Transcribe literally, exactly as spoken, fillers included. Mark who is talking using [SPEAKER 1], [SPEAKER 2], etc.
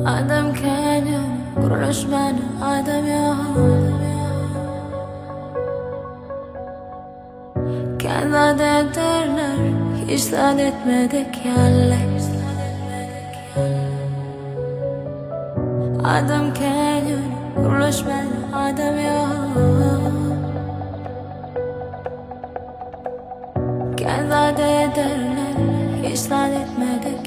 [SPEAKER 1] Adam Canyon, kuruluş bana adam yok. Kendi adet derler, hiç zat etmedik yerler. Adam Canyon, kuruluş bana adam yok. Kendi adet derler, hiç zat etmedik